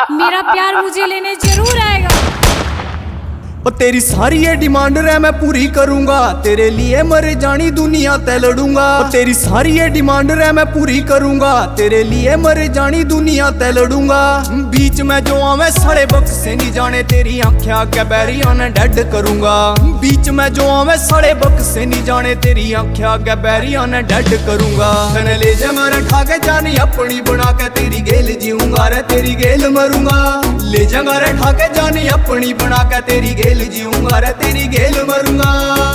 मेरा प्यार मुझे लेने जरूर आएगा। और तेरी सारी ये डिमांड रे मैं पूरी करूंगा, तेरे लिए मर जानी दुनिया ते लड़ूंगा। और तेरी सारी ये डिमांड रे मैं पूरी करूंगा, तेरे लिए मर जानी दुनिया ते लड़ूंगा। बीच में जो आवे सारे बक्स से नहीं जाने, तेरी आंखें के बैरिया ने डेड करूंगा। बीच में जो आवे सारे बक्स से नहीं जाने, तेरी आंखें के बैरिया ने डेड करूंगा। कने ले जा मेरे ठाके जानी अपनी बना के, तेरी गेल जीऊंगा रे तेरी गेल मरूंगा। ले जा मेरे ठाके जानी अपनी बना के, तेरी गेल जीऊंगा रे तेरी गेल मरूंगा।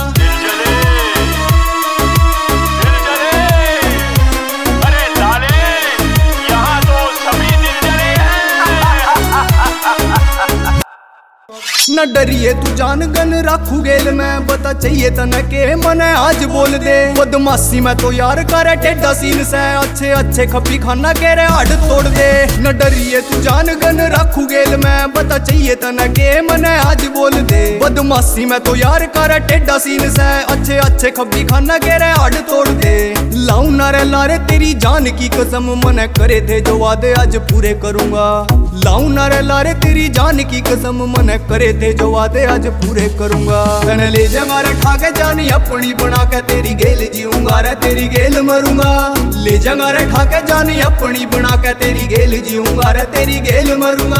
न डरिए तू जान गन राखू गेल में, बता चाहिए तने के मने आज बोल दे। बदमाशी में तो यार करे टेढ़ा सीन से, अच्छे अच्छे खपी खाना के रे हड तोड़ दे। न डरिए तू जान गन राखू गेल में, बता चाहिए तने के मने आज बोल दे। बदमाशी में तो यार करे टेढ़ा सीन से, अच्छे अच्छे खपी खाना के रे हड तोड़ दे। लाऊं नारे लारे तेरी जान की कसम, मने करे थे जो वादे आज पूरे करूंगा। लाऊं नारे लारे तेरी जान की कसम, मने करे थे जो वादे आज पूरे करूंगा। कने ले जा मारे ठाके जानी अपनी बना के, तेरी गेल जीऊंगा रे तेरी गेल मरूंगा। ले जा मारे ठाके जानी अपनी बना के, तेरी गेल जीऊंगा रे तेरी गेल मरूंगा।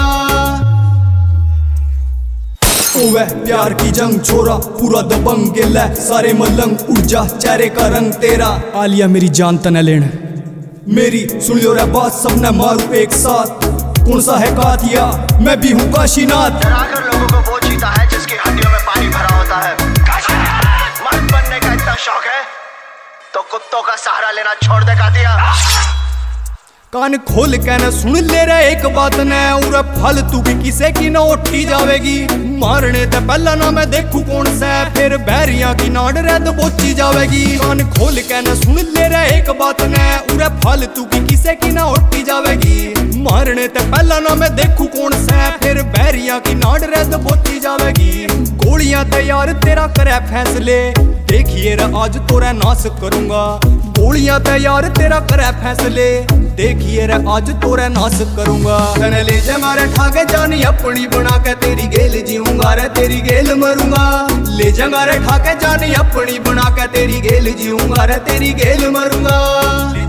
ओवे प्यार की जंग छोरा पूरा दबंग गिल है, सारे मलंग ऊर्जा चेहरे का रंग तेरा। आलिया मेरी जान तना लेन मेरी सुन लो रे बात, सबने मारू एक साथ। कौन सा है कातिया, मैं भी हूँ काशीनाथ। डराकर लोगों को वो जीता है जिसकी हड्डियों में पानी भरा होता है। मर्द बनने का इतना शौक है तो कुत्तों का सहारा लेना छोड़ दे कातिया। कान खोल के न सुन ले रे एक बात ने, उरे फालतू भी किसे की न उठी जावेगी। मारने ते पहला ना मैं देखू कौन सा, फिर बैरिया की नाड़ रे तो बोची जावेगी। कान खोल के न सुन ले रे एक बात ने, उरे फालतू की किसे की न उठी जावेगी। मारने ते पहला ना मैं देखू कौन सा, फिर बैरिया की नाड़ रे तो बोची जावेगी। गोलियां तैयार तेरा करे फैसले, देखिए रे आज तोरा नाश करूंगा। गोलियां तैयार तेरा करे फैसले, देखिए रे आज तोरा नाश करूंगा। कने ले जा मारे ठाके जानी अपनी बना के, तेरी गेल जीऊंगा रे तेरी गेल मरूंगा। ले जा मारे ठाके जानी अपनी बना के, तेरी गेल जीऊंगा रे तेरी गेल मरूंगा।